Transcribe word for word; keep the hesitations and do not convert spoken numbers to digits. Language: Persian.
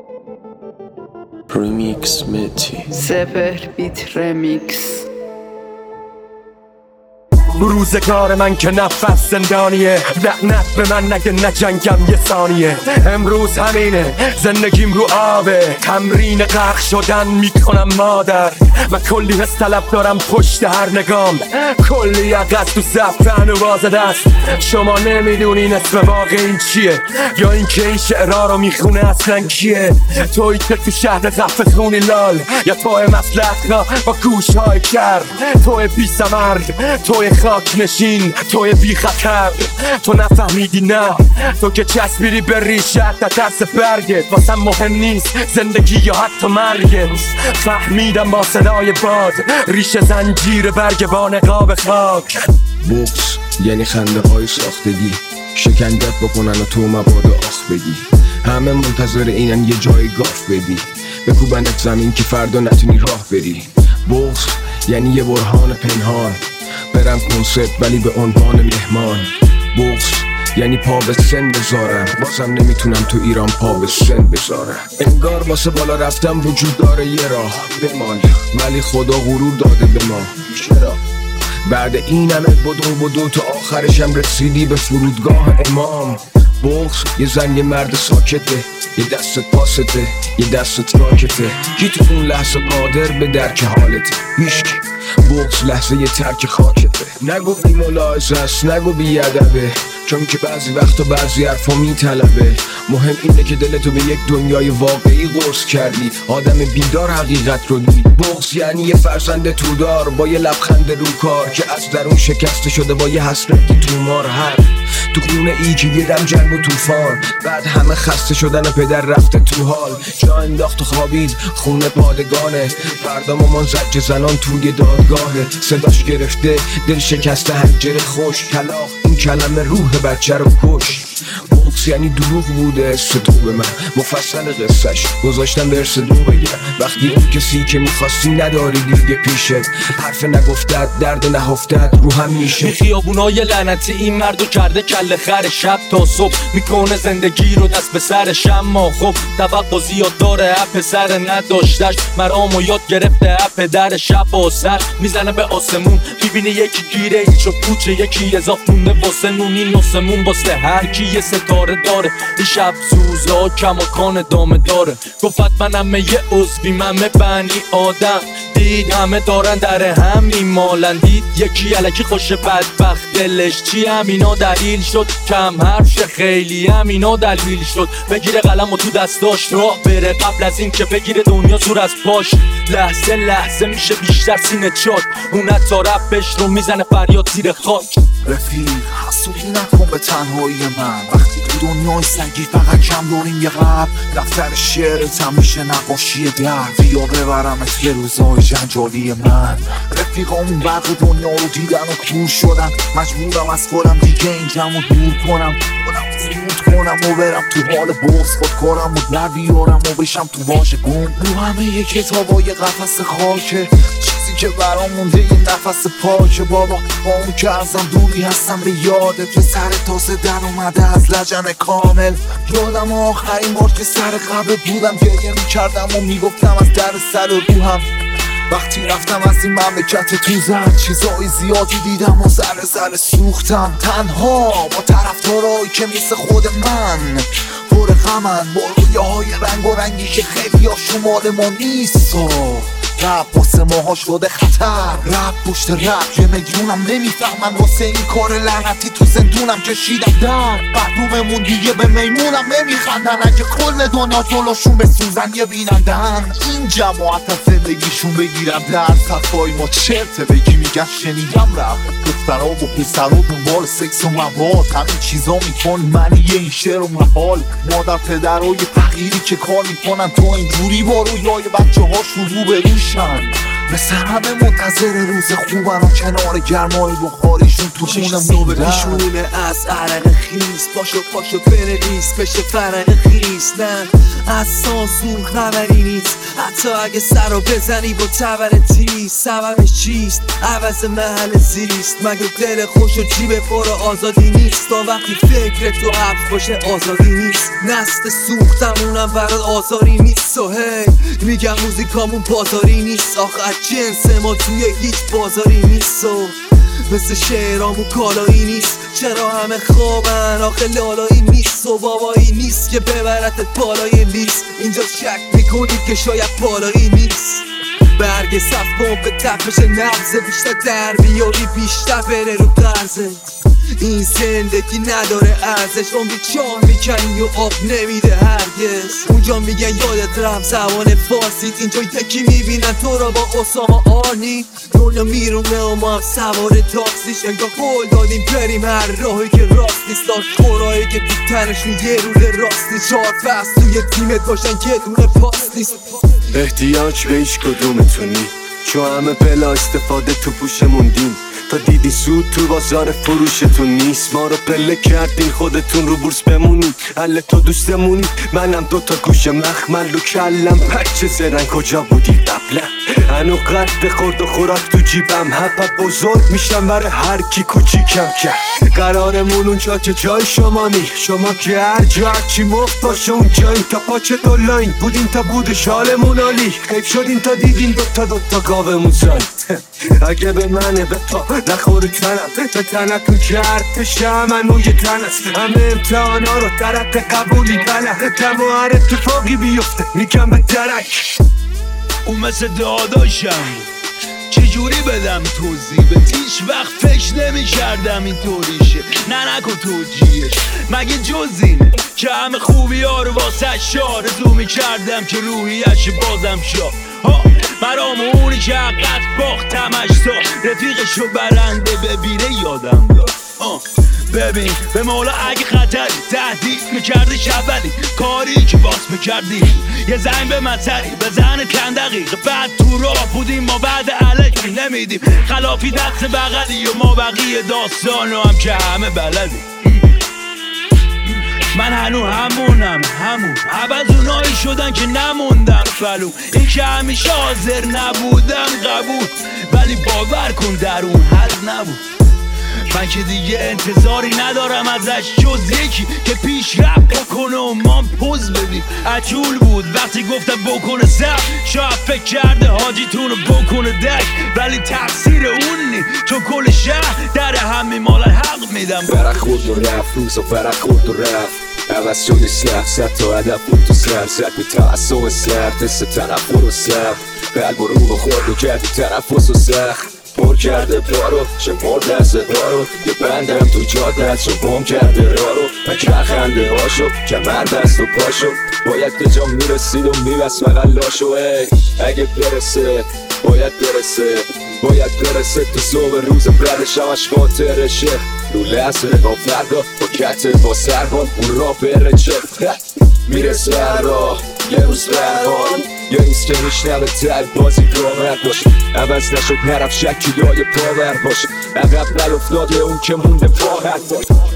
ریمیکس متی سپهر بیت رمیکس. روزگار من که نفس زندانیه، لعنت به من نگه نجنگم یه ثانیه. امروز همینه زندگیم رو آبه، تمرین غرق شدن میکنم مادر. من کلی حس طلب دارم پشت هر نگام، کلی عقد تو زفتن و باز دست. شما نمیدونین اسم واقعی چیه، یا اینکه این شعرها رو میخونه اصلا کیه. توی که تو شهر خفه خونی لال، یا توی مسلحنا با گوشهای کر. توی بی سمر، توی خاک نشین، توی بی خطر. تو نفهمیدی نه، تو که چسبیری به ریشت تا ترس برگت. واسم مهم نیست زندگی یا حتی مرگت. فهمیدم با صدای باد، ریش زنجیر برگ با نقاب خاک. بوکس یعنی خنده های ساختگی، شکنجت بکنن و تو مبادا آخ بگی. همه منتظر اینن یه جای گاف بدی، بکوبنت زمین که فردا نتونی راه بری. بوکس یعنی یه برهان پنهان، برم کنسرت ولی به عنوان مهمان. بوکس یعنی پا به سن بذارم، بازم نمیتونم تو ایران پا به سن بذارم. انگار واسه بالا رفتم وجود داره یه راه بمان، ولی خدا غرور داده به ما. چرا؟ بعد این همه بدو بدو تا آخرشم رسیدی به فرودگاه امام. بوکس یه زن یه مرد ساکته، یه دستت پاسته، یه دستت راکته. کی تو اون لحظه قادر به درک حالته؟ هیچکی. بوکس لحظه یه ترک خاکته. نگو بی ملاحظه است، نگو بی ادبه، چون که بعضی وقتا بعضی حرفا میطلبه. مهم اینه که دلتو به یک دنیای واقعی قرص کردی، آدم بیدار حقیقت رو دید. بوکس یعنی یه فرزند تودار با یه لبخند رو کار، که از درون شکسته شده با یه حسرت تومار. هر تو خونه ای که یه دم جنگ و توفان، بعد همه خسته شدن و پدر رفته تو حال. جا انداخت و خوابید خونه پادگانه، فردا مامان زجر زنان توی دادگاهه. صداش گرفته دل شکسته حنجره خوش، کلاغ این کلمه روح بچه رو کش. بوکس یعنی دروغ بوده ستو به من، مفصل قصهش گذاشتم برس دو بگم. وقتی اون کسی که میخواستی نداری دیگه پیشت، حرف نگفتت درد نهفتت رو هم میشه. خیابونای لعنتی این مردو کرده کله خر، شب تا صبح میکنه زندگی رو دست به سرش. اما خب توقع زیاد داره، اپ سر نداشتش مرامو یاد گرفته. اپ در شب با سر میزنه به آسمون، میبینه یکی گیره ایچ و پوچه، یکی اضاف مونده واسه نونی نسمون. واسه هر کی یه ستاره داره، این شب سوزا کماکان دامه داره. گفت منم یه عضوی، من بنی آدم دید همه دارن در هم میمالن. دید یکی الکی خوش بدبخت دلش چی، همینا دلیل شد کم حرف شه، خیلی همینا دلیل شد. بگیره قلم و تو دستاش راه بره، قبل از این که بگیره دنیا زور از پاش. لحظه لحظه میشه بیشتر سینه چاک، اون حتی رپش رو میزنه فریاد زیر خاک. رفیق حسودی نکن به تنهایی من، وقتی تو دنیای سنگی فقط کم داریم یه قبل. دفتر شعرت هم میشه نقاشی درد، بیا ببرمت یه روزای جنجالی من. رفیقامون برق دنیا رو دیدن و کور شدن، مجبورم از خودم دیگه این جمع دور کنم. خودم زود کنم و برم تو حال بغض، خود کارم و در بیارم و بشم تو واژه گم. رو همه یه کتابای قفس خاکه، چیزی که برام مونده یه نفس پاکه. بابا با اون که ازم دوری هستم به یادت، به سر تازه در اومده از لجن کامل. یادم آخرین بار که سر قبل بودم گریه میکردم و میگفتم از در سر روحم. وقتی رفتم از این مملکت تو زد، چیزای زیادی دیدم و ذره ذره سوختم. تنها با طرفدارایی که مثل خود من پر غمن، با رویه های رنگ و رنگی که خیلی ها شمال ما نیست. رب واسه ماها شده خطر، رب پشت رب یه میلیونم نمیفهمن. واسه این کار لعنتی تو زندونم کشیدم در قدوممون، دیگه به میمونم نمیخندن. اگه کل دنیا جلوشون بسوزن یه بینندن، این جماعت از زندگیشون بگیرم در صفای ما چرته. بگی میگن شنیدم رفت دخترها و پسرها دنبال سکس و مواد، همین چیزا میکن منی یه این شعر و محال. مادر پدرهای فقیری که کار میکنن تو اینجوری با رویای بچه ها شروع بروشن. مثل همه منتظر روز خوبن کنار گرمای بخاریشون تو خونم صبح پیشونیمه از عرق خیس. پاشو پاشو بنویس بشه فرق خیس. نه از سانسور خبری نیست حتی اگه سر رو بزنی با تبر تیز. سببش چیست؟ عوض محل زیست. مگه دل خوش و جیب پر آزادی نیست؟ تا وقتی فکر تو حبس باشه آزادی نیست. نست سوختمونم برات آزاری نیست. و هی میگم موزیکامون بازاری نیست. آخر جنس ما توی هیچ بازاری نیست. و مثل شعرامون کالایی نیست. چرا همه خوابن آخه لالایی نیست. و بابایی نیست که ببرتت بالای لیست. اینجا شک میکنید که شاید بالایی نیست. برگ صف پمپ تپش نبزه. بیشتر در بیاری بیشتر بره رو قرضه. این زندگی نداره ارزش. عمری چاه میکنی و آب نمیده هرگز. اونجا میگن یادت رفت زبان فارسیت. اینجا یکی میبینن تو را با اسامه آرنی. دنیا میرونه و ما هم سوار تاکسیش. انگار قول دادیم بریم هر راهی که راست نیست. دار خورایی که تو تنشون یه روله راست نیست. چهار فصل توی تیمت باشن یه دونه پاس نیست. احتیاج به هیچ کدومتونی چون همه بلا استفاده تو پوشمون دیم. تا دیدی سود تو بازار فروشتون نیست. ما رو پله کردین خودتون رو بورس بمونید. حل تو دوستمونی منم دوتا گوش مخمل و کلم. پچه زرن کجا بودی قبلا؟ هنو قد خورد و خوراک تو جیبم. حبت بزرگ میشم برای هر کی کوچیکم کرد. قرارمون اونجا که جای شما نی. شما که هر جا هرچی مفت باشه اونجاییم. تا پاچه دولاین بودین تا بود شالمون عالی. خیف شدین تا دیدین دوتا دوتا گاومون زاید. اگه به منه به تا نخوری تنم. به تنتون کرد شمنو یه تن است. همه امتحانا رو درک قبولی بلد. دم و هر اتفاقی بیفته میگم به درک. اون مثل داداشم چجوری بدم توضیح؟ به هیچ وقت فکر نمی کردم اینطوریشه. نه نکن توجیهش مگه جز اینه که همه خوبی ها رو واسه شار رزو می کردم که روحیش بازم شا. ها مرام اونی که حقت باختمش تا رفیقشو برنده ببینه یادم داد. ببین به مولا اگه خطری تهدید میکردی شبلی کاری که باز میکردی یه زنگ به مطری بزن چند دقیقه بعد تو راه بودیم ما بعد علکی نمیدیم خلافی دست بغلی و ما بقیه داستانو هم که همه بلدیم. من هنو همونم همون عوض اونایی شدن که نموندن فلو. این که همیشه حاضر نبودم قبول ولی باور کن در اون حل نبود. من که دیگه انتظاری ندارم ازش جز یکی که پیشرفت بکنه و ما پوز بدیم. عجول بود وقتی گفتم بکنه سب. شاید فکر کرده حاجیتونو بکنه دک ولی تقصیر اون نی چون کل شهر در همین مال حق میدم. برق خورد و رفت روز و برق خورد و رفت. عوض شدی سلف زد تا هدف بود تو سر. زد به تعصب سرد حس تنفر و سخت. قلب و روح خورد و کردی تنفس و سخت. پر کرده پارو چه مرد از دارو. یه بندم تو جادت چون بام کرده را رو. پکر خنده هاشو کمر دست و پاشو. باید به جا میرسید و میبست مقلاشو. ای اگه برسه باید برسه باید برسه تو صبح روز بعدش همش خاطرشه. رو لحظه با فردا با کته با سربان اون را بره چه میرسه هر راه یه روز برحال. یه روز که میشنم تر بازی دامت باشه. عوض نشد نرفت شکی لای پاور باشه. عقب نیفتاده اون که مونده پاهت باشه.